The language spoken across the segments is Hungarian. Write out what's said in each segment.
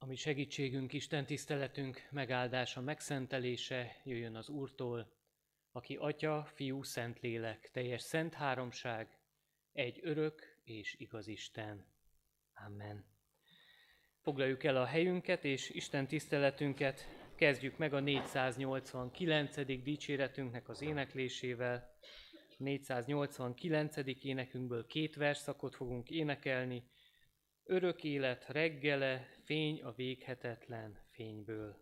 Ami segítségünk, Isten tiszteletünk megáldása, megszentelése jöjjön az Úrtól, aki Atya, Fiú, Szentlélek, teljes szent háromság, egy örök és igaz Isten. Amen. Foglaljuk el a helyünket és Isten tiszteletünket, kezdjük meg a 489. dicséretünknek az éneklésével. 489. énekünkből 2 versszakot fogunk énekelni. Örök élet reggele, fény a véghetetlen fényből.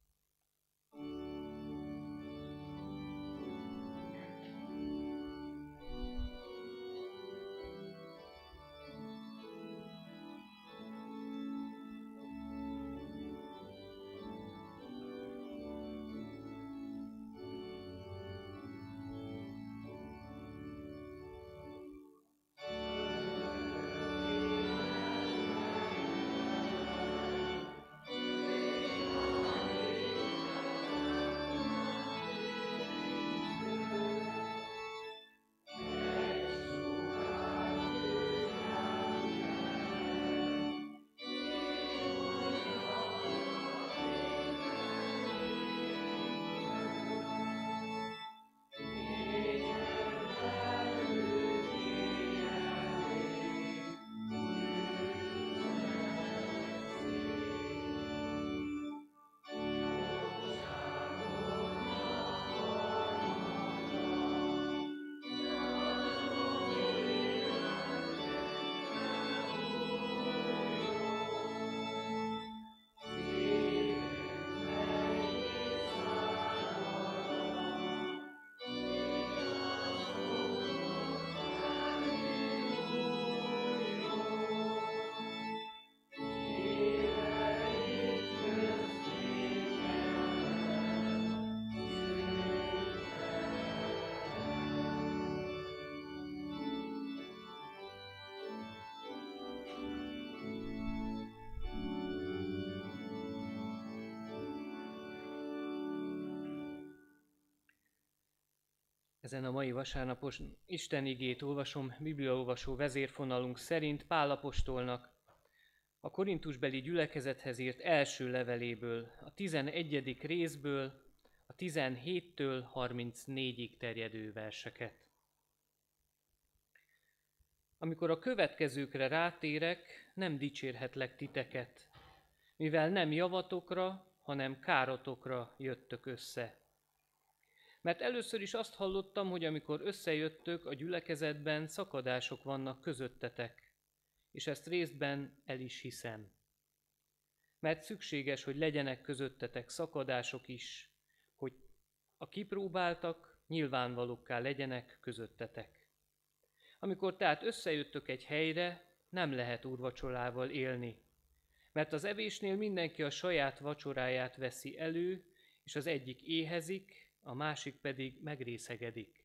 Ezen a mai vasárnapos Isten igét olvasom bibliaolvasó vezérfonalunk szerint Pál apostolnak a korintusbeli gyülekezethez írt első leveléből, a 11. részből, a 17-től 34-ig terjedő verseket. Amikor a következőkre rátérek, nem dicsérhetlek titeket, mivel nem javatokra, hanem károtokra jöttök össze. Mert először is azt hallottam, hogy amikor összejöttök a gyülekezetben, szakadások vannak közöttetek, és ezt részben el is hiszem. Mert szükséges, hogy legyenek közöttetek szakadások is, hogy a kipróbáltak nyilvánvalókká legyenek közöttetek. Amikor tehát összejöttök egy helyre, nem lehet úrvacsorával élni, mert az evésnél mindenki a saját vacsoráját veszi elő, és az egyik éhezik, a másik pedig megrészegedik.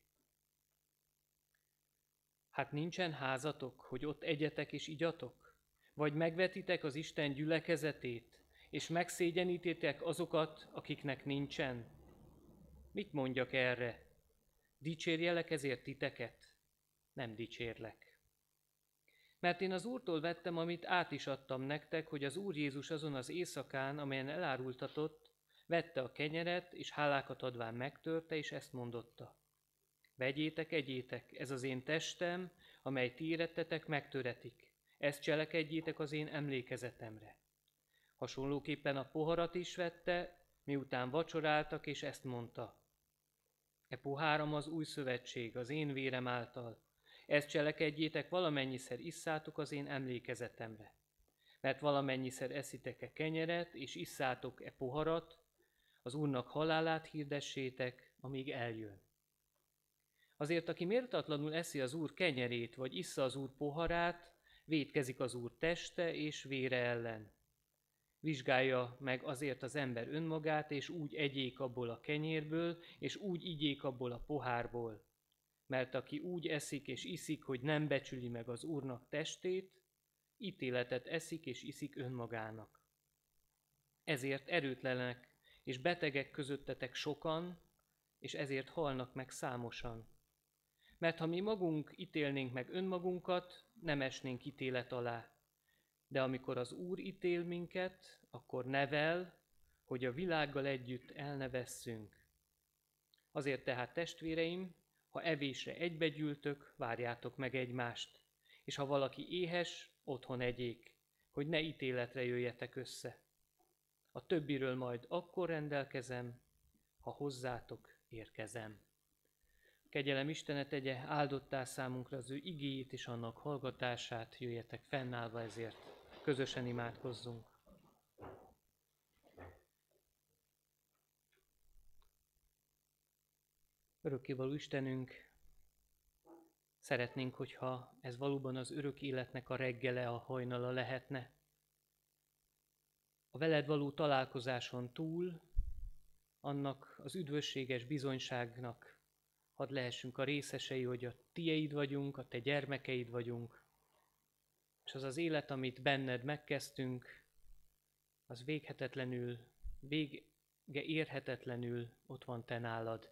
Hát nincsen házatok, hogy ott egyetek és igyatok? Vagy megvetitek az Isten gyülekezetét, és megszégyenítétek azokat, akiknek nincsen? Mit mondjak erre? Dicsérjelek ezért titeket? Nem dicsérlek. Mert én az Úrtól vettem, amit át is adtam nektek, hogy az Úr Jézus azon az éjszakán, amelyen elárultatott, vette a kenyeret, és hálákat adván megtörte, és ezt mondotta. Vegyétek, egyétek, ez az én testem, amely ti érettetek, megtöretik. Ezt cselekedjétek az én emlékezetemre. Hasonlóképpen a poharat is vette, miután vacsoráltak, és ezt mondta. E poháram az új szövetség, az én vérem által. Ezt cselekedjétek, valamennyiszer isszátok az én emlékezetemre. Mert valamennyiszer eszitek e kenyeret, és isszátok e poharat, az Úrnak halálát hirdessétek, amíg eljön. Azért, aki méltatlanul eszi az Úr kenyerét, vagy issza az Úr poharát, vétkezik az Úr teste és vére ellen. Vizsgálja meg azért az ember önmagát, és úgy egyék abból a kenyérből, és úgy igyék abból a pohárból. Mert aki úgy eszik és iszik, hogy nem becsüli meg az Úrnak testét, ítéletet eszik és iszik önmagának. Ezért erőtlenek és betegek közöttetek sokan, és ezért halnak meg számosan. Mert ha mi magunk ítélnénk meg önmagunkat, nem esnénk ítélet alá. De amikor az Úr ítél minket, akkor nevel, hogy a világgal együtt el ne vesszünk. Azért tehát, testvéreim, ha evésre egybegyűltök, várjátok meg egymást, és ha valaki éhes, otthon egyék, hogy ne ítéletre jöjjetek össze. A többiről majd akkor rendelkezem, ha hozzátok érkezem. Kegyelem Istene tegye áldottá számunkra az ő igéjét és annak hallgatását, jöjjetek fennállva ezért, közösen imádkozzunk. Örökkévaló Istenünk, szeretnénk, hogyha ez valóban az örök életnek a reggele, a hajnala lehetne. A veled való találkozáson túl, annak az üdvösséges bizonyságnak hadd lehessünk a részesei, hogy a tieid vagyunk, a te gyermekeid vagyunk, és az az élet, amit benned megkezdtünk, az vége érhetetlenül ott van te nálad.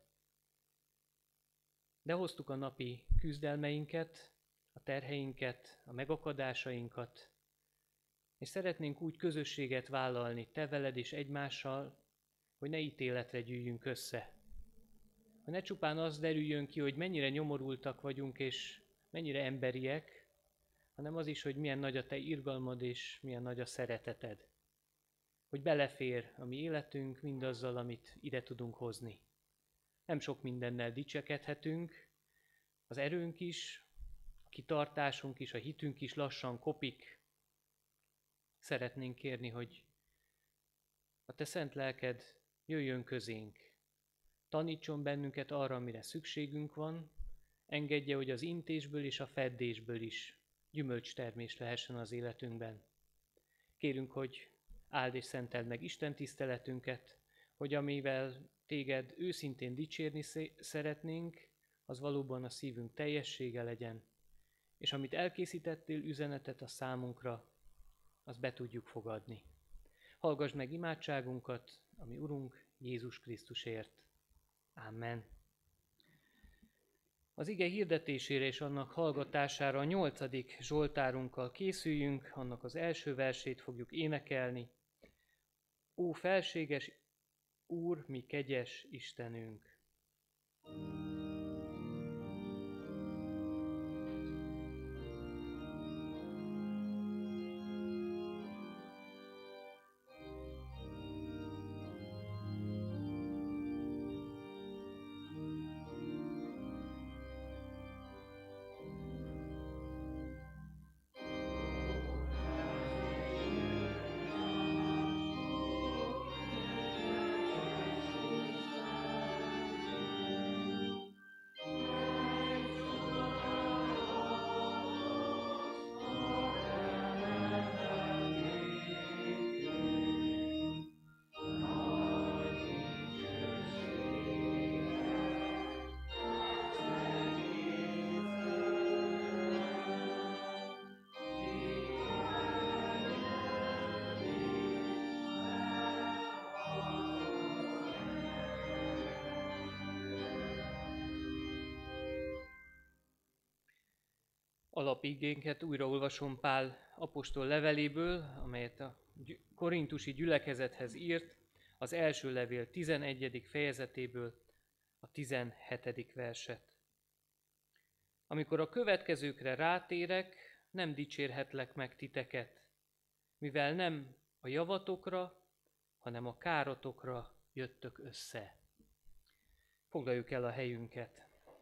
De hoztuk a napi küzdelmeinket, a terheinket, a megakadásainkat, és szeretnénk úgy közösséget vállalni te veled és egymással, hogy ne ítéletre gyűjjünk össze. Hogy ne csupán az derüljön ki, hogy mennyire nyomorultak vagyunk és mennyire emberiek, hanem az is, hogy milyen nagy a te irgalmad és milyen nagy a szereteted. Hogy belefér a mi életünk mindazzal, amit ide tudunk hozni. Nem sok mindennel dicsekedhetünk, az erőnk is, a kitartásunk is, a hitünk is lassan kopik. Szeretnénk kérni, hogy a te szent lelked jöjjön közénk. Tanítson bennünket arra, amire szükségünk van, engedje, hogy az intésből és a feddésből is gyümölcstermés lehessen az életünkben. Kérünk, hogy áld és szenteld meg Isten tiszteletünket, hogy amivel téged őszintén dicsérni szeretnénk, az valóban a szívünk teljessége legyen, és amit elkészítettél üzenetet a számunkra, azt be tudjuk fogadni. Hallgass meg imádságunkat, ami Urunk Jézus Krisztusért. Amen. Az ige hirdetésére és annak hallgatására a 8. Zsoltárunkkal készüljünk, annak az első versét fogjuk énekelni. Ó, felséges Úr, mi kegyes Istenünk! Alapigénket újraolvasom Pál apostol leveléből, amelyet a korintusi gyülekezethez írt, az első levél 11. fejezetéből a 17. verset. Amikor a következőkre rátérek, nem dicsérhetlek meg titeket, mivel nem a javatokra, hanem a károtokra jöttök össze. Foglaljuk el a helyünket.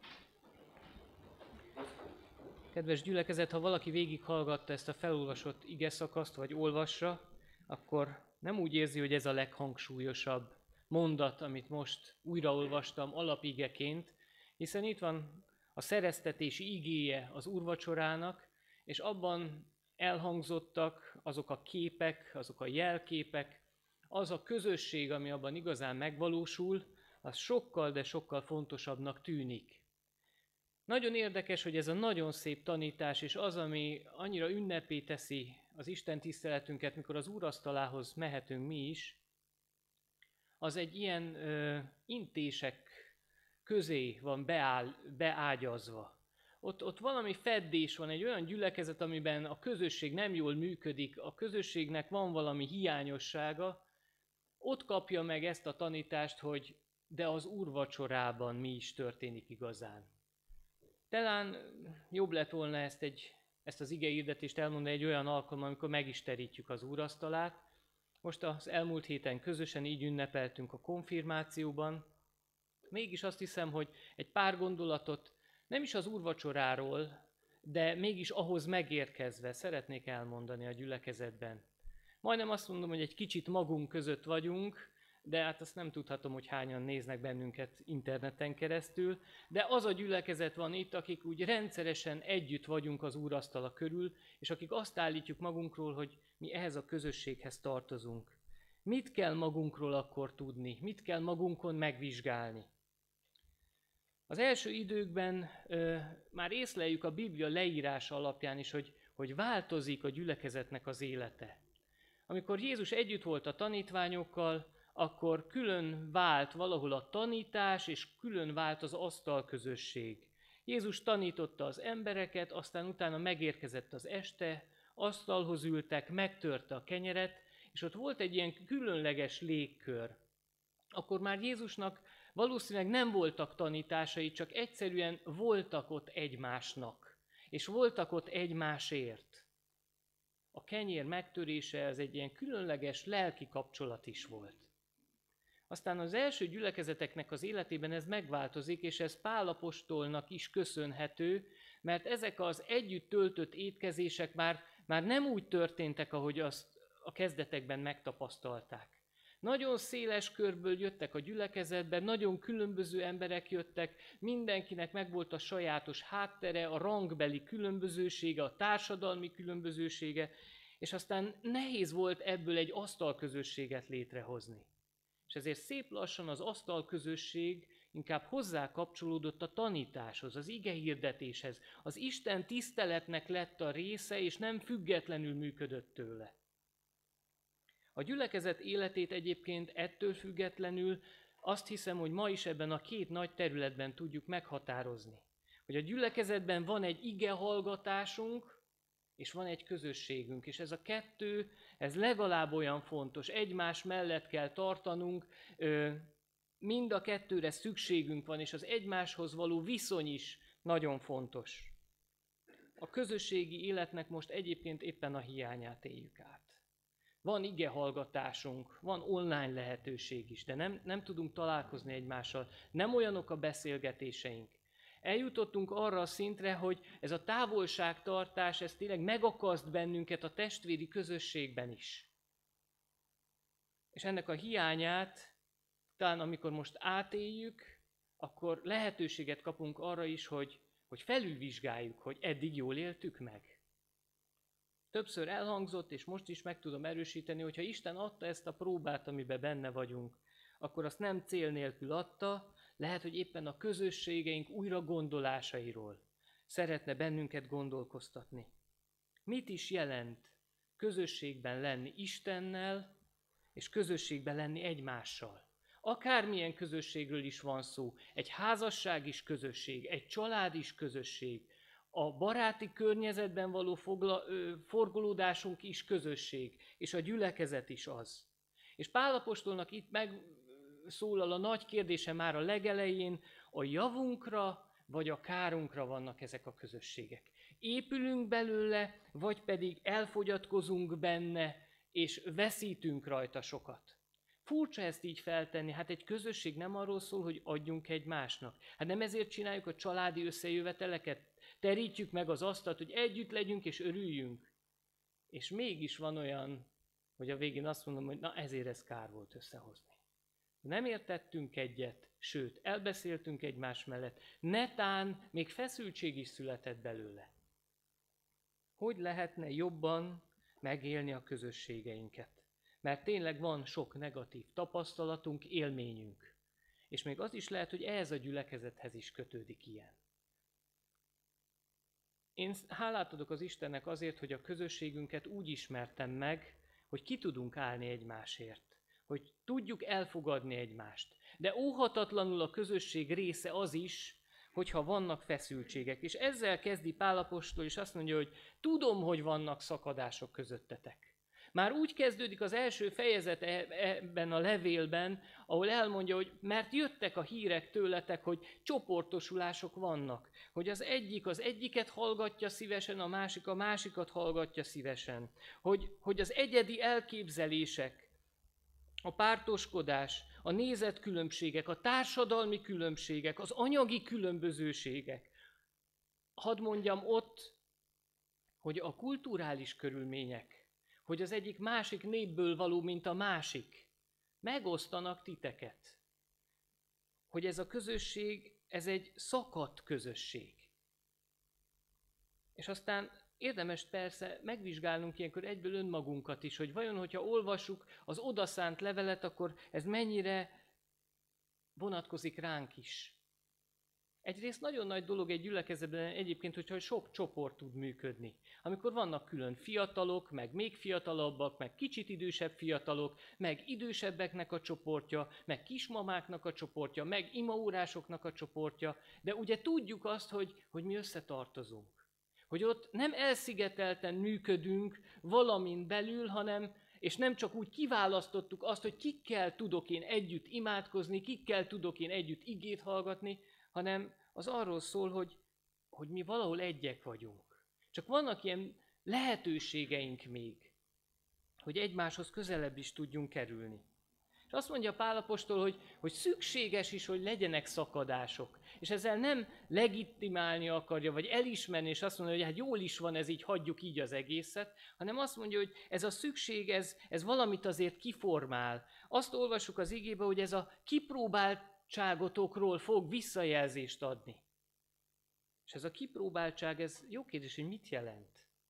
Kedves gyülekezet, ha valaki végighallgatta ezt a felolvasott igeszakaszt, vagy olvassa, akkor nem úgy érzi, hogy ez a leghangsúlyosabb mondat, amit most újraolvastam alapigeként, hiszen itt van a szereztetési igéje az úrvacsorának, és abban elhangzottak azok a képek, azok a jelképek, az a közösség, ami abban igazán megvalósul, az sokkal, de sokkal fontosabbnak tűnik. Nagyon érdekes, hogy ez a nagyon szép tanítás, és az, ami annyira ünnepé teszi az Isten tiszteletünket, mikor az úrasztalához mehetünk mi is, az egy ilyen intések közé van beágyazva. ott valami feddés van, egy olyan gyülekezet, amiben a közösség nem jól működik, a közösségnek van valami hiányossága, ott kapja meg ezt a tanítást, hogy de az úrvacsorában mi is történik igazán. Talán jobb lett volna ezt az igeirdetést elmondani egy olyan alkalommal, amikor meg is terítjük az úrasztalát. Most az elmúlt héten közösen így ünnepeltünk a konfirmációban. Mégis azt hiszem, hogy egy pár gondolatot nem is az úrvacsoráról, de mégis ahhoz megérkezve szeretnék elmondani a gyülekezetben. Majdnem azt mondom, hogy egy kicsit magunk között vagyunk, de hát azt nem tudhatom, hogy hányan néznek bennünket interneten keresztül, de az a gyülekezet van itt, akik úgy rendszeresen együtt vagyunk az úrasztala körül, és akik azt állítjuk magunkról, hogy mi ehhez a közösséghez tartozunk. Mit kell magunkról akkor tudni? Mit kell magunkon megvizsgálni? Az első időkben már észleljük a Biblia leírása alapján is, hogy változik a gyülekezetnek az élete. Amikor Jézus együtt volt a tanítványokkal, akkor külön vált valahol a tanítás, és külön vált az asztalközösség. Jézus tanította az embereket, aztán utána megérkezett az este, asztalhoz ültek, megtörte a kenyeret, és ott volt egy ilyen különleges légkör. Akkor már Jézusnak valószínűleg nem voltak tanításai, csak egyszerűen voltak ott egymásnak, és voltak ott egymásért. A kenyér megtörése ez egy ilyen különleges lelki kapcsolat is volt. Aztán az első gyülekezeteknek az életében ez megváltozik, és ez Pál apostolnak is köszönhető, mert ezek az együtt töltött étkezések már nem úgy történtek, ahogy azt a kezdetekben megtapasztalták. Nagyon széles körből jöttek a gyülekezetbe, nagyon különböző emberek jöttek, mindenkinek megvolt a sajátos háttere, a rangbeli különbözősége, a társadalmi különbözősége, és aztán nehéz volt ebből egy asztalközösséget létrehozni. És ezért szép lassan az asztalközösség inkább hozzá kapcsolódott a tanításhoz, az igehirdetéshez. Az Isten tiszteletnek lett a része, és nem függetlenül működött tőle. A gyülekezet életét egyébként ettől függetlenül azt hiszem, hogy ma is ebben a két nagy területben tudjuk meghatározni. Hogy a gyülekezetben van egy igehallgatásunk, és van egy közösségünk, és ez a kettő, ez legalább olyan fontos, egymás mellett kell tartanunk, mind a kettőre szükségünk van, és az egymáshoz való viszony is nagyon fontos. A közösségi életnek most egyébként éppen a hiányát éljük át. Van igehallgatásunk, van online lehetőség is, de nem tudunk találkozni egymással, nem olyanok a beszélgetéseink. Eljutottunk arra a szintre, hogy ez a távolságtartás, ez tényleg megakaszt bennünket a testvéri közösségben is. És ennek a hiányát, talán amikor most átéljük, akkor lehetőséget kapunk arra is, hogy felülvizsgáljuk, hogy eddig jól éltük meg. Többször elhangzott, és most is meg tudom erősíteni, hogyha Isten adta ezt a próbát, amiben benne vagyunk, akkor azt nem cél nélkül adta, lehet, hogy éppen a közösségeink újra gondolásairól szeretne bennünket gondolkoztatni. Mit is jelent közösségben lenni Istennel, és közösségben lenni egymással? Akármilyen közösségről is van szó, egy házasság is közösség, egy család is közösség, a baráti környezetben való forgolódásunk is közösség, és a gyülekezet is az. És Pál apostolnak itt megszólal a nagy kérdése már a legelején, a javunkra vagy a kárunkra vannak ezek a közösségek. Épülünk belőle, vagy pedig elfogyatkozunk benne, és veszítünk rajta sokat. Furcsa ezt így feltenni, hát egy közösség nem arról szól, hogy adjunk egymásnak. Hát nem ezért csináljuk a családi összejöveteleket, terítjük meg az asztalt, hogy együtt legyünk és örüljünk. És mégis van olyan, hogy a végén azt mondom, hogy na ezért ez kár volt összehozni. Nem értettünk egyet, sőt, elbeszéltünk egymás mellett, netán még feszültség is született belőle. Hogy lehetne jobban megélni a közösségeinket? Mert tényleg van sok negatív tapasztalatunk, élményünk. És még az is lehet, hogy ehhez a gyülekezethez is kötődik ilyen. Én hálát adok az Istennek azért, hogy a közösségünket úgy ismertem meg, hogy ki tudunk állni egymásért, hogy tudjuk elfogadni egymást. De óhatatlanul a közösség része az is, hogyha vannak feszültségek. És ezzel kezdi Pál apostol, és azt mondja, hogy tudom, hogy vannak szakadások közöttetek. Már úgy kezdődik az első fejezet ebben a levélben, ahol elmondja, hogy mert jöttek a hírek tőletek, hogy csoportosulások vannak. Hogy az egyik az egyiket hallgatja szívesen, a másikat hallgatja szívesen. Hogy az egyedi elképzelések, a pártoskodás, a nézetkülönbségek, a társadalmi különbségek, az anyagi különbözőségek. Hadd mondjam ott, hogy a kulturális körülmények, hogy az egyik másik népből való, mint a másik, megosztanak titeket. Hogy ez a közösség, ez egy szakadt közösség. És aztán érdemes persze megvizsgálnunk ilyenkor egyből önmagunkat is, hogy vajon, hogyha olvassuk az odaszánt levelet, akkor ez mennyire vonatkozik ránk is. Egyrészt nagyon nagy dolog egy gyülekezetben egyébként, hogyha sok csoport tud működni. Amikor vannak külön fiatalok, meg még fiatalabbak, meg kicsit idősebb fiatalok, meg idősebbeknek a csoportja, meg kismamáknak a csoportja, meg imaórásoknak a csoportja, de ugye tudjuk azt, hogy mi összetartozunk. Hogy ott nem elszigetelten működünk valamin belül, és nem csak úgy kiválasztottuk azt, hogy kikkel tudok én együtt imádkozni, kikkel tudok én együtt igét hallgatni, hanem az arról szól, hogy mi valahol egyek vagyunk. Csak vannak ilyen lehetőségeink még, hogy egymáshoz közelebb is tudjunk kerülni. És azt mondja Pál apostol, hogy szükséges is, hogy legyenek szakadások. És ezzel nem legitimálni akarja, vagy elismerni, és azt mondja, hogy hát jól is van, ez így, hagyjuk így az egészet, hanem azt mondja, hogy ez a szükség, ez valamit azért kiformál. Azt olvassuk az igébe, hogy ez a kipróbáltságotokról fog visszajelzést adni. És ez a kipróbáltság, ez jó kérdés, hogy mit jelent?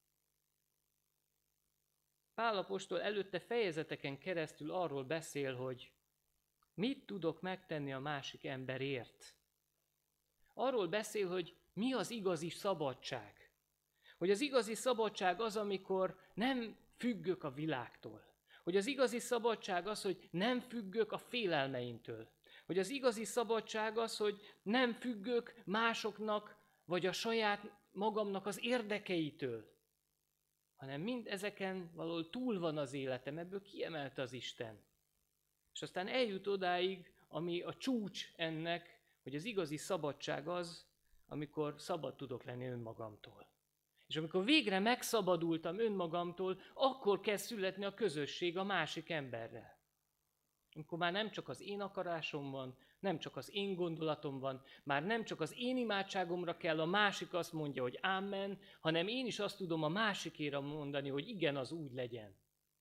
Pál apostol előtte fejezeteken keresztül arról beszél, hogy mit tudok megtenni a másik emberért. Arról beszél, hogy mi az igazi szabadság. Hogy az igazi szabadság az, amikor nem függök a világtól. Hogy az igazi szabadság az, hogy nem függök a félelmeimtől. Hogy az igazi szabadság az, hogy nem függök másoknak, vagy a saját magamnak az érdekeitől, hanem mind ezeken valahol túl van az életem, ebből kiemelte az Isten. És aztán eljut odáig, ami a csúcs ennek, hogy az igazi szabadság az, amikor szabad tudok lenni önmagamtól. És amikor végre megszabadultam önmagamtól, akkor kezd születni a közösség a másik emberrel. Amikor már nem csak az én akarásom van, nem csak az én gondolatom van, már nem csak az én imádságomra kell, a másik azt mondja, hogy ámen, hanem én is azt tudom a másikére mondani, hogy igen, az úgy legyen.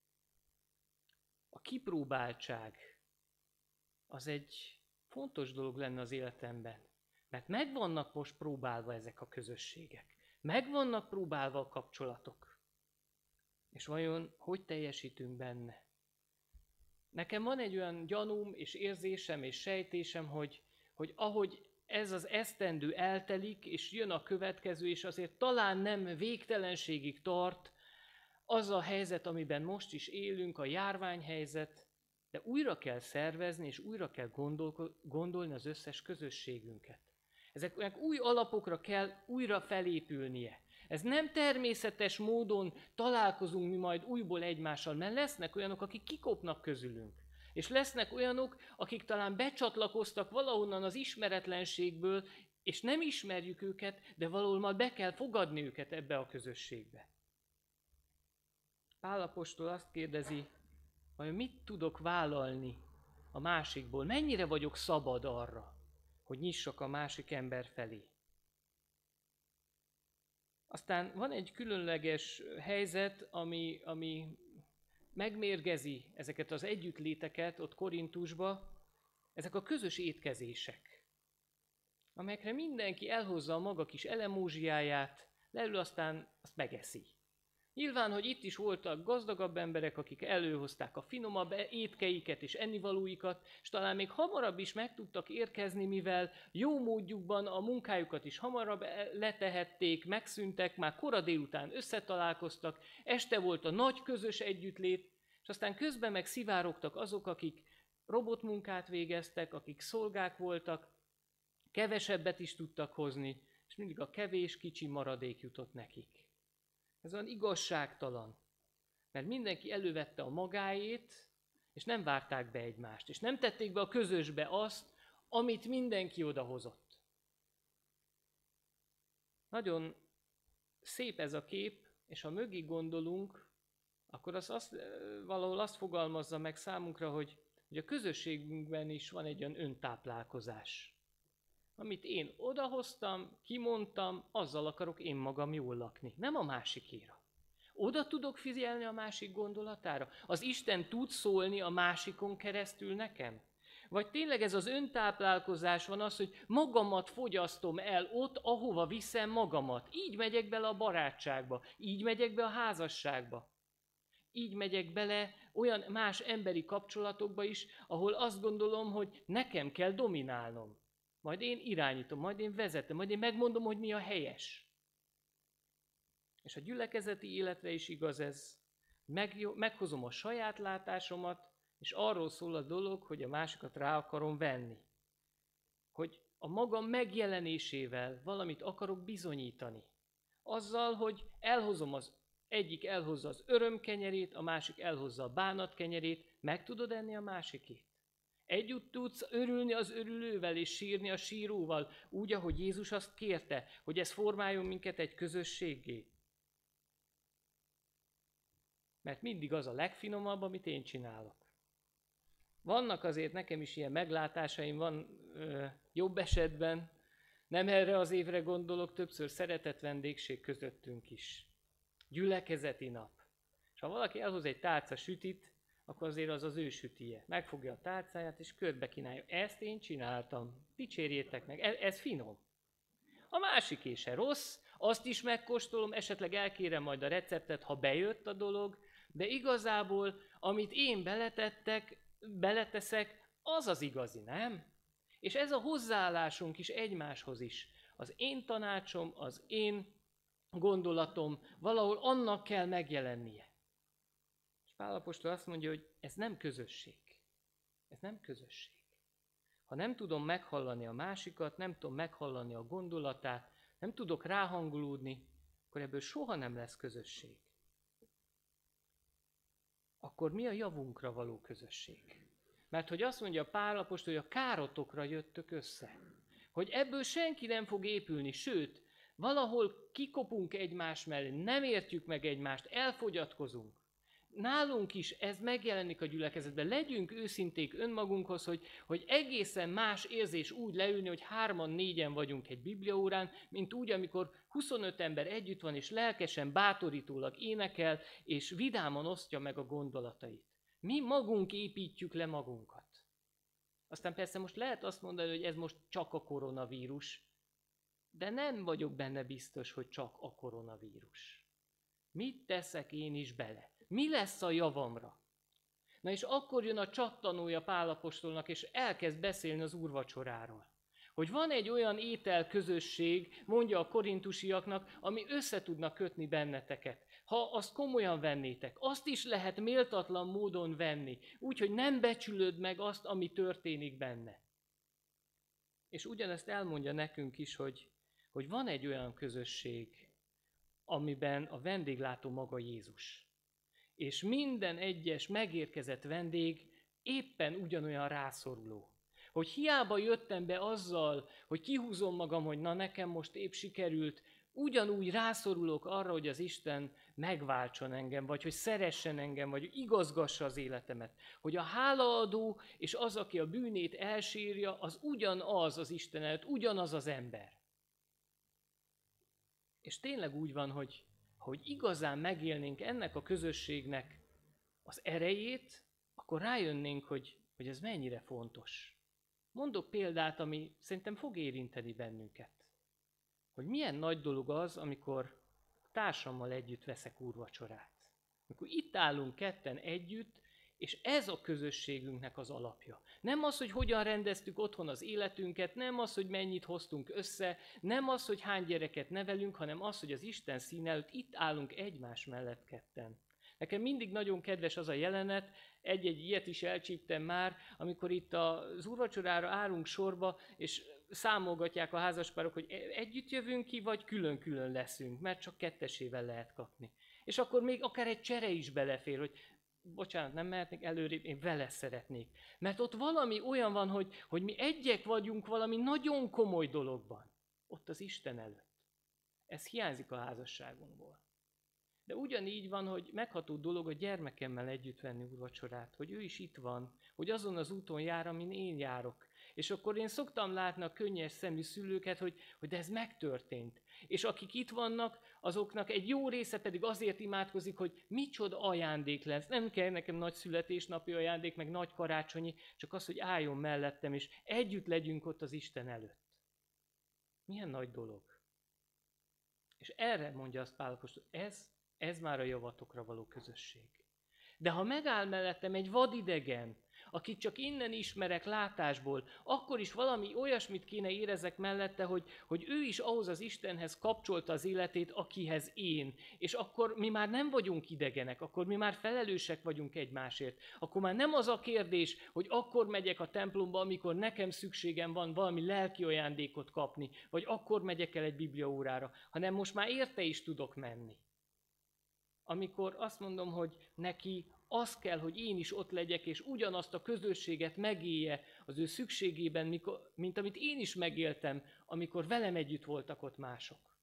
A kipróbáltság az egy fontos dolog lenne az életemben, mert meg vannak most próbálva ezek a közösségek, meg vannak próbálva a kapcsolatok. És vajon hogy teljesítünk benne? Nekem van egy olyan gyanúm és érzésem és sejtésem, hogy ahogy ez az esztendő eltelik, és jön a következő, és azért talán nem végtelenségig tart az a helyzet, amiben most is élünk, a járványhelyzet, de újra kell szervezni, és újra kell gondolni az összes közösségünket. Ezeknek új alapokra kell újra felépülnie. Ez nem természetes módon találkozunk mi majd újból egymással, mert lesznek olyanok, akik kikopnak közülünk. És lesznek olyanok, akik talán becsatlakoztak valahonnan az ismeretlenségből, és nem ismerjük őket, de valahol majd be kell fogadni őket ebbe a közösségbe. Pál apostol azt kérdezi, vajon mit tudok vállalni a másikból? Mennyire vagyok szabad arra, hogy nyissak a másik ember felé? Aztán van egy különleges helyzet, ami megmérgezi ezeket az együttléteket ott Korintusba, ezek a közös étkezések, amelyekre mindenki elhozza a maga kis elemózsiáját, leül aztán azt megeszi. Nyilván, hogy itt is voltak gazdagabb emberek, akik előhozták a finomabb étkeiket és ennivalóikat, és talán még hamarabb is meg tudtak érkezni, mivel jó módjukban a munkájukat is hamarabb letehették, megszűntek, már kora délután összetalálkoztak, este volt a nagy közös együttlét, és aztán közben meg szivárogtak azok, akik robotmunkát végeztek, akik szolgák voltak, kevesebbet is tudtak hozni, és mindig a kevés, kicsi maradék jutott nekik. Ez olyan igazságtalan, mert mindenki elővette a magáét, és nem várták be egymást, és nem tették be a közösbe azt, amit mindenki odahozott. Nagyon szép ez a kép, és ha mögé gondolunk, akkor valahol azt fogalmazza meg számunkra, hogy a közösségünkben is van egy olyan öntáplálkozás. Amit én odahoztam, kimondtam, azzal akarok én magam jól lakni, nem a másikéra. Oda tudok figyelni a másik gondolatára? Az Isten tud szólni a másikon keresztül nekem? Vagy tényleg ez az öntáplálkozás van az, hogy magamat fogyasztom el ott, ahova viszem magamat. Így megyek bele a barátságba, így megyek be a házasságba. Így megyek bele olyan más emberi kapcsolatokba is, ahol azt gondolom, hogy nekem kell dominálnom. Majd én irányítom, majd én vezetem, majd én megmondom, hogy mi a helyes. És a gyülekezeti életre is igaz ez. Meghozom a saját látásomat, és arról szól a dolog, hogy a másikat rá akarom venni. Hogy a magam megjelenésével valamit akarok bizonyítani. Azzal, hogy egyik elhozza az öröm kenyerét, a másik elhozza a bánat kenyerét, meg tudod enni a másikét. Együtt tudsz örülni az örülővel és sírni a síróval, úgy, ahogy Jézus azt kérte, hogy ez formáljon minket egy közösséggé. Mert mindig az a legfinomabb, amit én csinálok. Vannak azért nekem is ilyen meglátásaim, van jobb esetben, nem erre az évre gondolok, többször szeretett vendégség közöttünk is. Gyülekezeti nap. És ha valaki elhoz egy tálca sütit, akkor azért az az ő sütije. Megfogja a tálcáját, és körbe kínálja. Ezt én csináltam. Dicsérjétek meg. Ez finom. A másiké se rossz, azt is megkóstolom, esetleg elkérem majd a receptet, ha bejött a dolog, de igazából, amit én beleteszek, az az igazi, nem? És ez a hozzáállásunk is egymáshoz is. Az én tanácsom, az én gondolatom, valahol annak kell megjelennie. És Pál apostol azt mondja, hogy ez nem közösség. Ez nem közösség. Ha nem tudom meghallani a másikat, nem tudom meghallani a gondolatát, nem tudok ráhangolódni, akkor ebből soha nem lesz közösség. Akkor mi a javunkra való közösség? Mert hogy azt mondja Pál apostol, hogy a károtokra jöttök össze. Hogy ebből senki nem fog épülni, sőt, valahol kikopunk egymás mellé, nem értjük meg egymást, elfogyatkozunk. Nálunk is ez megjelenik a gyülekezetben. Legyünk őszinték önmagunkhoz, hogy egészen más érzés úgy leülni, hogy 3-4 vagyunk egy bibliaórán, mint úgy, amikor 25 ember együtt van, és lelkesen, bátorítólag énekel, és vidáman osztja meg a gondolatait. Mi magunk építjük le magunkat. Aztán persze most lehet azt mondani, hogy ez most csak a koronavírus, de nem vagyok benne biztos, hogy csak a koronavírus. Mit teszek én is bele? Mi lesz a javamra? Na és akkor jön a csattanója Pál apostolnak, és elkezd beszélni az úrvacsoráról. Hogy van egy olyan ételközösség, mondja a korintusiaknak, ami össze tudna kötni benneteket. Ha azt komolyan vennétek, azt is lehet méltatlan módon venni, úgyhogy nem becsülöd meg azt, ami történik benne. És ugyanezt elmondja nekünk is, hogy van egy olyan közösség, amiben a vendéglátó maga Jézus. És minden egyes megérkezett vendég éppen ugyanolyan rászoruló. Hogy hiába jöttem be azzal, hogy kihúzom magam, hogy na nekem most épp sikerült, ugyanúgy rászorulok arra, hogy az Isten megváltson engem, vagy hogy szeressen engem, vagy hogy igazgassa az életemet. Hogy a hálaadó és az, aki a bűnét elsírja, az ugyanaz az Isten előtt, ugyanaz az ember. És tényleg úgy van, hogy igazán megélnénk ennek a közösségnek az erejét, akkor rájönnénk, hogy ez mennyire fontos. Mondok példát, ami szerintem fog érinteni bennünket. Hogy milyen nagy dolog az, amikor társammal együtt veszek úrvacsorát. Amikor itt állunk ketten együtt, és ez a közösségünknek az alapja. Nem az, hogy hogyan rendeztük otthon az életünket, nem az, hogy mennyit hoztunk össze, nem az, hogy hány gyereket nevelünk, hanem az, hogy az Isten szín előtt itt állunk egymás mellett ketten. Nekem mindig nagyon kedves az a jelenet, egy-egy ilyet is elcsíptem már, amikor itt az úrvacsorára állunk sorba, és számolgatják a házaspárok, hogy együtt jövünk ki, vagy külön-külön leszünk, mert csak kettesével lehet kapni. És akkor még akár egy csere is belefér, hogy bocsánat, nem mehetnék előrébb, én vele szeretnék. Mert ott valami olyan van, hogy mi egyek vagyunk valami nagyon komoly dologban. Ott az Isten előtt. Ez hiányzik a házasságunkból. De ugyanígy van, hogy megható dolog a gyermekemmel együtt venni úrvacsorát, hogy ő is itt van, hogy azon az úton jár, amin én járok. És akkor én szoktam látni a könnyes szemű szülőket, hogy de ez megtörtént. És akik itt vannak, azoknak egy jó része pedig azért imádkozik, hogy micsoda ajándék lesz. Nem kell nekem nagy születésnapi ajándék, meg nagy karácsonyi, csak az, hogy álljon mellettem, és együtt legyünk ott az Isten előtt. Milyen nagy dolog. És erre mondja azt Pál apostol, ez már a javatokra való közösség. De ha megáll mellettem egy vadidegen, akit csak innen ismerek látásból, akkor is valami olyasmit kéne érezzek mellette, hogy ő is ahhoz az Istenhez kapcsolta az életét, akihez én. És akkor mi már nem vagyunk idegenek, akkor mi már felelősek vagyunk egymásért. Akkor már nem az a kérdés, hogy akkor megyek a templomba, amikor nekem szükségem van valami lelki ajándékot kapni, vagy akkor megyek el egy bibliaórára, hanem most már érte is tudok menni. Amikor azt mondom, hogy neki az kell, hogy én is ott legyek, és ugyanazt a közösséget megélje az ő szükségében, mint amit én is megéltem, amikor velem együtt voltak ott mások.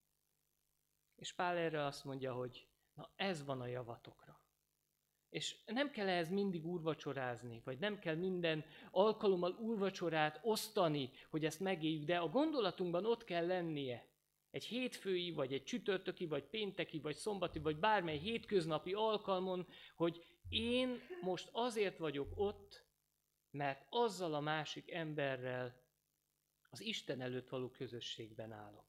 És Pál erre azt mondja, hogy na ez van a javatokra. És nem kell ehhez mindig úrvacsorázni, vagy nem kell minden alkalommal úrvacsorát osztani, hogy ezt megéljük, de a gondolatunkban ott kell lennie. Egy hétfői, vagy egy csütörtöki, vagy pénteki, vagy szombati, vagy bármely hétköznapi alkalmon, hogy én most azért vagyok ott, mert azzal a másik emberrel az Isten előtt való közösségben állok.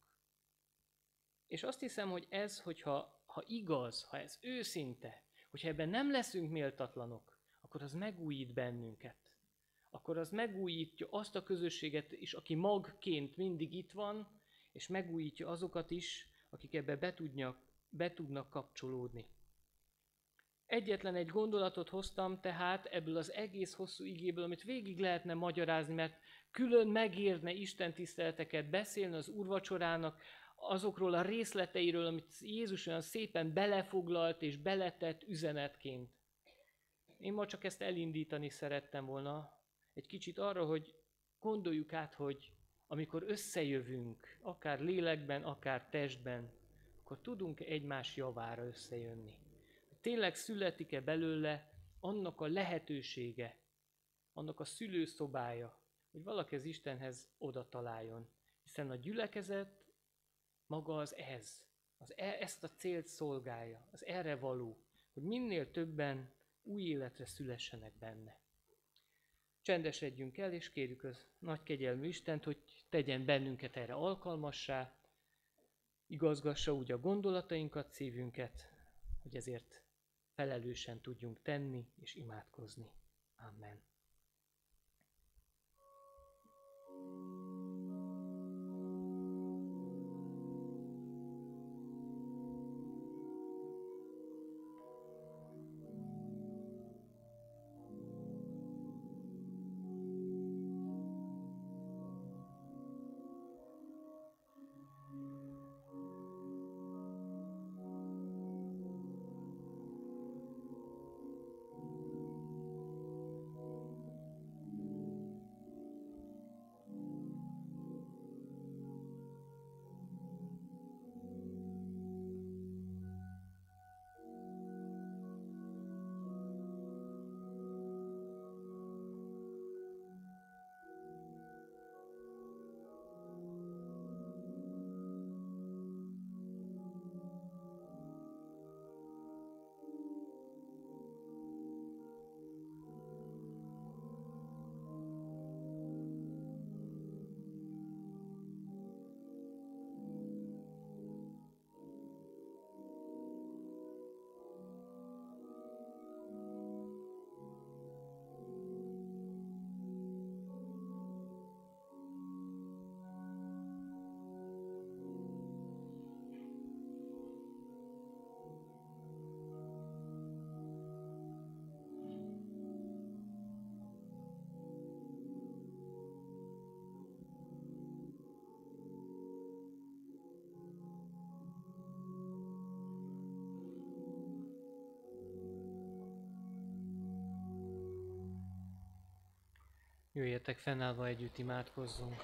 És azt hiszem, hogy ez, hogyha igaz, ha ez őszinte, hogyha ebben nem leszünk méltatlanok, akkor az megújít bennünket. Akkor az megújítja azt a közösséget is, aki magként mindig itt van, és megújítja azokat is, akik ebbe be tudnak kapcsolódni. Egyetlen egy gondolatot hoztam tehát ebből az egész hosszú igéből, amit végig lehetne magyarázni, mert külön megérne istentiszteleteket beszélni az úrvacsorának, azokról a részleteiről, amit Jézus olyan szépen belefoglalt és beletett üzenetként. Én ma csak ezt elindítani szerettem volna, egy kicsit arra, hogy gondoljuk át, hogy amikor összejövünk, akár lélekben, akár testben, akkor tudunk egymás javára összejönni. Tényleg születik-e belőle annak a lehetősége, annak a szülőszobája, hogy valaki az Istenhez oda találjon. Hiszen a gyülekezet maga ezt a célt szolgálja, az erre való, hogy minél többen új életre szülessenek benne. Csendesedjünk el, és kérjük az nagy kegyelmű Istent, hogy tegyen bennünket erre alkalmassá, igazgassa úgy a gondolatainkat, szívünket, hogy ezért felelősen tudjunk tenni és imádkozni. Amen. Jöjjetek, fennállva együtt imádkozzunk.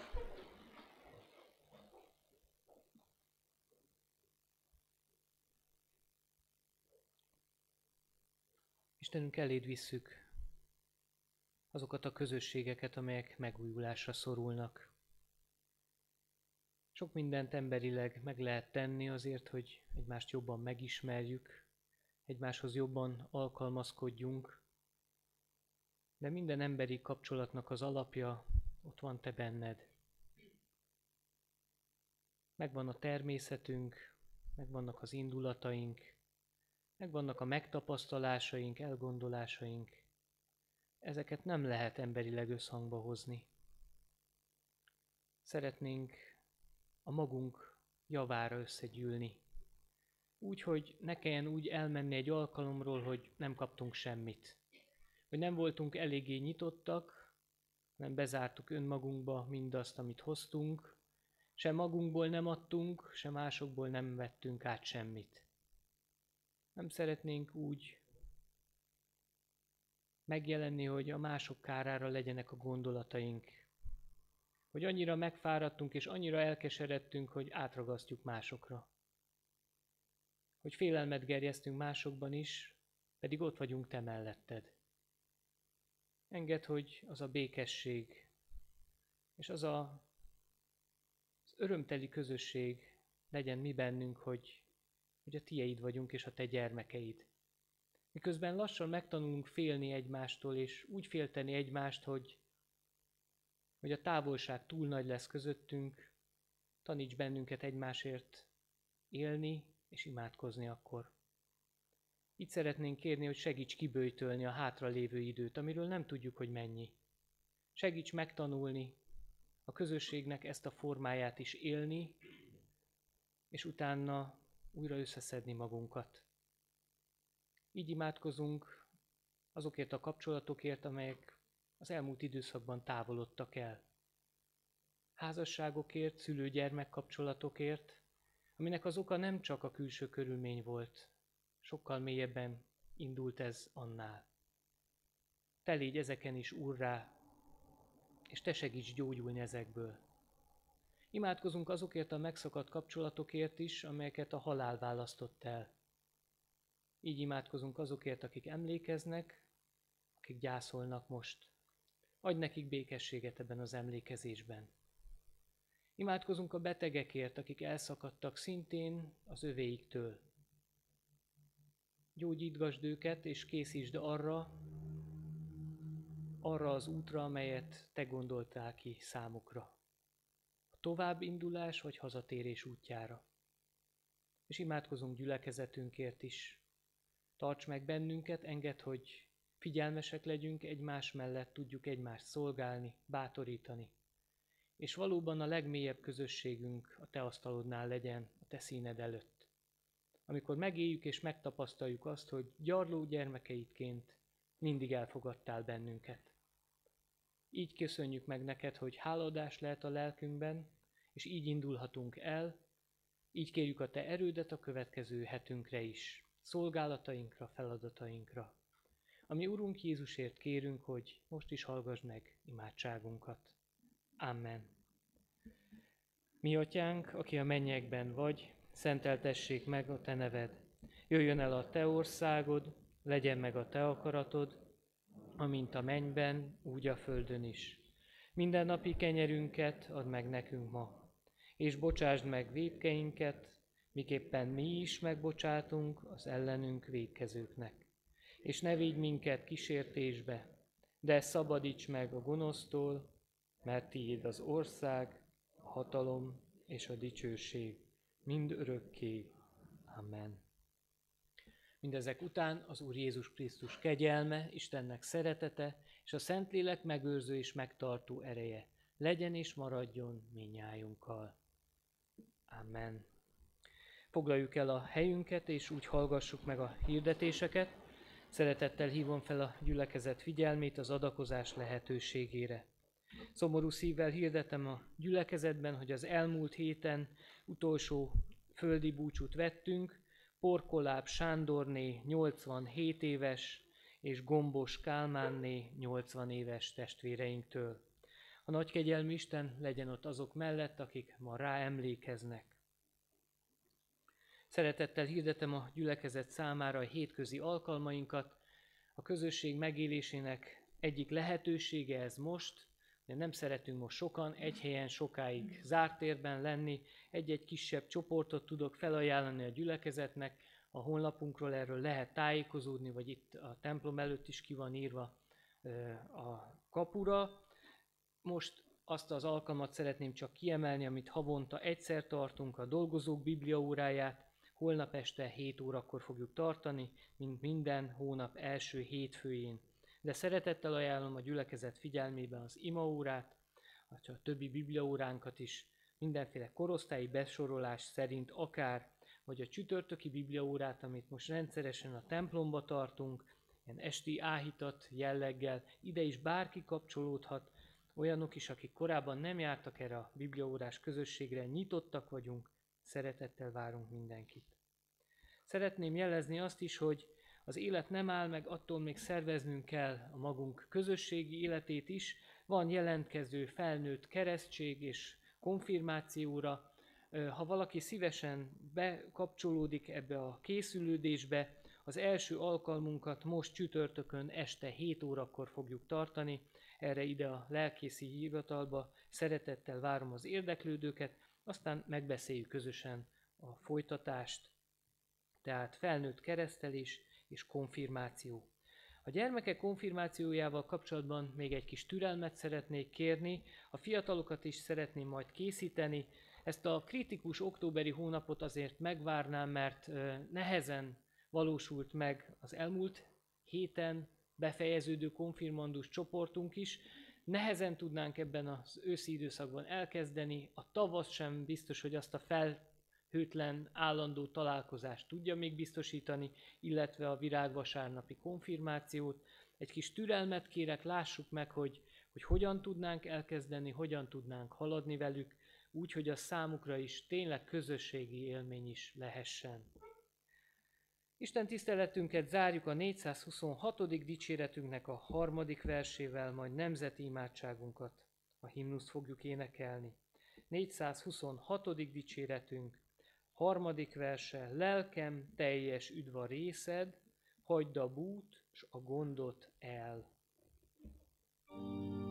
Istenünk, eléd visszük azokat a közösségeket, amelyek megújulásra szorulnak. Sok mindent emberileg meg lehet tenni azért, hogy egymást jobban megismerjük, egymáshoz jobban alkalmazkodjunk, de minden emberi kapcsolatnak az alapja ott van te benned. Megvan a természetünk, megvannak az indulataink, megvannak a megtapasztalásaink, elgondolásaink. Ezeket nem lehet emberileg összhangba hozni. Szeretnénk a magunk javára összegyűlni. Úgy, hogy ne kelljen úgy elmenni egy alkalomról, hogy nem kaptunk semmit. Hogy nem voltunk eléggé nyitottak, hanem bezártuk önmagunkba mindazt, amit hoztunk, se magunkból nem adtunk, se másokból nem vettünk át semmit. Nem szeretnénk úgy megjelenni, hogy a mások kárára legyenek a gondolataink. Hogy annyira megfáradtunk és annyira elkeseredtünk, hogy átragasztjuk másokra. Hogy félelmet gerjesztünk másokban is, pedig ott vagyunk te melletted. Engedd, hogy az a békesség és az örömteli közösség legyen mi bennünk, hogy a tieid vagyunk és a te gyermekeid. Miközben lassan megtanulunk félni egymástól, és úgy félteni egymást, hogy a távolság túl nagy lesz közöttünk, taníts bennünket egymásért élni és imádkozni akkor. Így szeretnénk kérni, hogy segíts kiböjtölni a hátralévő időt, amiről nem tudjuk, hogy mennyi. Segíts megtanulni a közösségnek ezt a formáját is élni, és utána újra összeszedni magunkat. Így imádkozunk azokért a kapcsolatokért, amelyek az elmúlt időszakban távolodtak el. Házasságokért, szülő-gyermek kapcsolatokért, aminek az oka nem csak a külső körülmény volt, sokkal mélyebben indult ez annál. Te légy ezeken is úrrá, és te segíts gyógyulni ezekből. Imádkozunk azokért a megszakadt kapcsolatokért is, amelyeket a halál választott el. Így imádkozunk azokért, akik emlékeznek, akik gyászolnak most. Adj nekik békességet ebben az emlékezésben. Imádkozunk a betegekért, akik elszakadtak szintén az övéiktől. Gyógyítgasd őket, és készítsd arra az útra, amelyet te gondoltál ki számukra. A továbbindulás vagy hazatérés útjára. És imádkozunk gyülekezetünkért is. Tarts meg bennünket, engedd, hogy figyelmesek legyünk, egymás mellett tudjuk egymást szolgálni, bátorítani. És valóban a legmélyebb közösségünk a te asztalodnál legyen, a te színed előtt. Amikor megéljük és megtapasztaljuk azt, hogy gyarló gyermekeidként mindig elfogadtál bennünket. Így köszönjük meg neked, hogy hálaadás lehet a lelkünkben, és így indulhatunk el, így kérjük a te erődet a következő hetünkre is, szolgálatainkra, feladatainkra. Ami Urunk Jézusért kérünk, hogy most is hallgass meg imádságunkat. Amen. Mi atyánk, aki a mennyekben vagy, szenteltessék meg a te neved. Jöjjön el a te országod, legyen meg a te akaratod, amint a mennyben, úgy a földön is. Minden napi kenyerünket add meg nekünk ma, és bocsásd meg vétkeinket, miképpen mi is megbocsátunk az ellenünk vétkezőknek. És ne vigy minket kísértésbe, de szabadíts meg a gonosztól, mert tiéd az ország, a hatalom és a dicsőség mind örökké. Amen. Mindezek után az Úr Jézus Krisztus kegyelme, Istennek szeretete és a Szentlélek megőrző és megtartó ereje legyen és maradjon mindnyájunkkal. Amen. Foglaljuk el a helyünket, és úgy hallgassuk meg a hirdetéseket. Szeretettel hívom fel a gyülekezet figyelmét az adakozás lehetőségére. Szomorú szívvel hirdetem a gyülekezetben, hogy az elmúlt héten utolsó földi búcsút vettünk. Porkoláb Sándorné 87 éves, és Gombos Kálmánné 80 éves testvéreinktől. A nagy kegyelmű Isten legyen ott azok mellett, akik ma ráemlékeznek. Szeretettel hirdetem a gyülekezet számára a hétközi alkalmainkat. A közösség megélésének egyik lehetősége ez most, de nem szeretünk most sokan egy helyen sokáig zárt térben lenni. Egy-egy kisebb csoportot tudok felajánlani a gyülekezetnek. A honlapunkról erről lehet tájékozódni, vagy itt a templom előtt is ki van írva a kapura. Most azt az alkalmat szeretném csak kiemelni, amit havonta egyszer tartunk, a dolgozók bibliaóráját. Holnap este 7 órakor fogjuk tartani, mint minden hónap első hétfőjén. De szeretettel ajánlom a gyülekezet figyelmébe az imaórát, a többi bibliaóránkat is, mindenféle korosztályi besorolás szerint akár, vagy a csütörtöki bibliaórát, amit most rendszeresen a templomba tartunk, ilyen esti áhítat jelleggel, ide is bárki kapcsolódhat, olyanok is, akik korábban nem jártak erre a bibliaórás közösségre, nyitottak vagyunk, szeretettel várunk mindenkit. Szeretném jelezni azt is, hogy az élet nem áll meg, attól még szerveznünk kell a magunk közösségi életét is. Van jelentkező felnőtt keresztség és konfirmációra. Ha valaki szívesen bekapcsolódik ebbe a készülődésbe, az első alkalmunkat most csütörtökön este 7 órakor fogjuk tartani. Erre ide a lelkészi hivatalba szeretettel várom az érdeklődőket, aztán megbeszéljük közösen a folytatást. Tehát felnőtt keresztelés és konfirmáció. A gyermekek konfirmációjával kapcsolatban még egy kis türelmet szeretnék kérni, a fiatalokat is szeretném majd készíteni. Ezt a kritikus októberi hónapot azért megvárnám, mert nehezen valósult meg az elmúlt héten befejeződő konfirmandus csoportunk is. Nehezen tudnánk ebben az őszi időszakban elkezdeni, a tavasz sem biztos, hogy azt a felhőtlen állandó találkozást tudja még biztosítani, illetve a virágvasárnapi konfirmációt. Egy kis türelmet kérek, lássuk meg, hogy hogyan tudnánk elkezdeni, hogyan tudnánk haladni velük, úgy, hogy a számukra is tényleg közösségi élmény is lehessen. Isten tiszteletünket zárjuk a 426. dicséretünknek a 3. versével, majd nemzeti imádságunkat, a himnuszt fogjuk énekelni. 426. dicséretünk, 3. verse, lelkem teljes üdv a részed, hagyd a bút s a gondot el.